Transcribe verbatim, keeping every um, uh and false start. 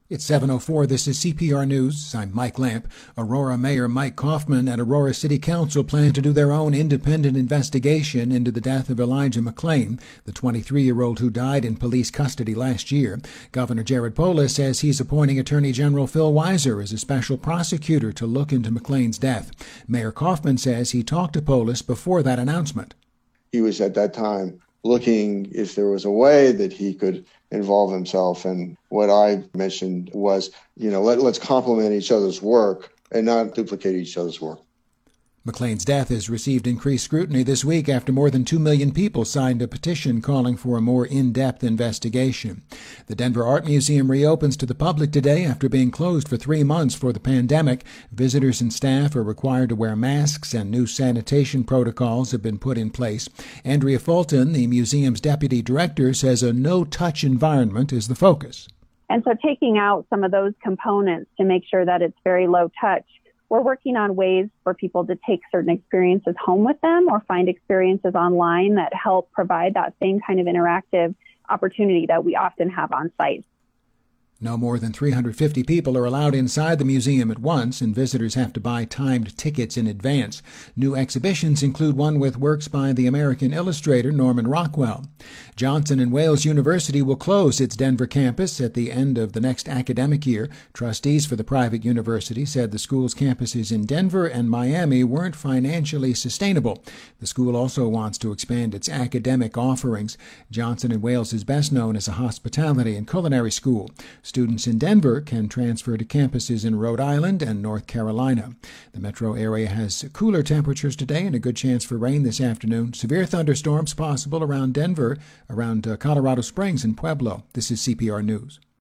It's seven oh four. This is C P R News. I'm Mike Lamp. Aurora Mayor Mike Kaufman and Aurora City Council plan to do their own independent investigation into the death of Elijah McClain, the twenty-three-year-old who died in police custody last year. Governor Jared Polis says he's appointing Attorney General Phil Weiser as a special prosecutor to look into McClain's death. Mayor Kaufman says he talked to Polis before that announcement. He was at that time looking if there was a way that he could involve himself. And what I mentioned was, you know, let, let's complement each other's work and not duplicate each other's work. McClain's death has received increased scrutiny this week after more than two million people signed a petition calling for a more in-depth investigation. The Denver Art Museum reopens to the public today after being closed for three months for the pandemic. Visitors and staff are required to wear masks, and new sanitation protocols have been put in place. Andrea Fulton, the museum's deputy director, says a no-touch environment is the focus. And so taking out some of those components to make sure that it's very low touch. We're working on ways for people to take certain experiences home with them or find experiences online that help provide that same kind of interactive opportunity that we often have on site. No more than three hundred fifty people are allowed inside the museum at once, and visitors have to buy timed tickets in advance. New exhibitions include one with works by the American illustrator Norman Rockwell. Johnson and Wales University will close its Denver campus at the end of the next academic year. Trustees for the private university said the school's campuses in Denver and Miami weren't financially sustainable. The school also wants to expand its academic offerings. Johnson and Wales is best known as a hospitality and culinary school. Students in Denver can transfer to campuses in Rhode Island and North Carolina. The metro area has cooler temperatures today and a good chance for rain this afternoon. Severe thunderstorms possible around Denver, around uh, Colorado Springs and Pueblo. This is C P R News.